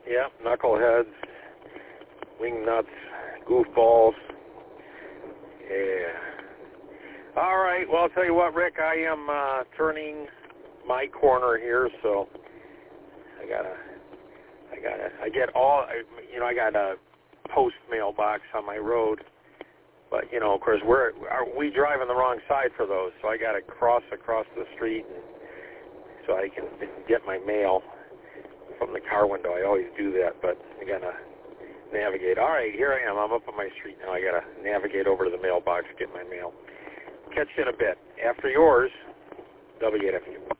Yeah, knuckleheads, wingnuts, goofballs. Yeah. All right. Well, I'll tell you what, Rick. I am turning my corner here, so I got a post mailbox on my road, but of course we drive on the wrong side for those, so I got to cross across the street so I can get my mail from the car window. I always do that, but I got to navigate. All right, here I am. I'm up on my street now. I got to navigate over to the mailbox to get my mail. Catch you in a bit. After yours, WFU.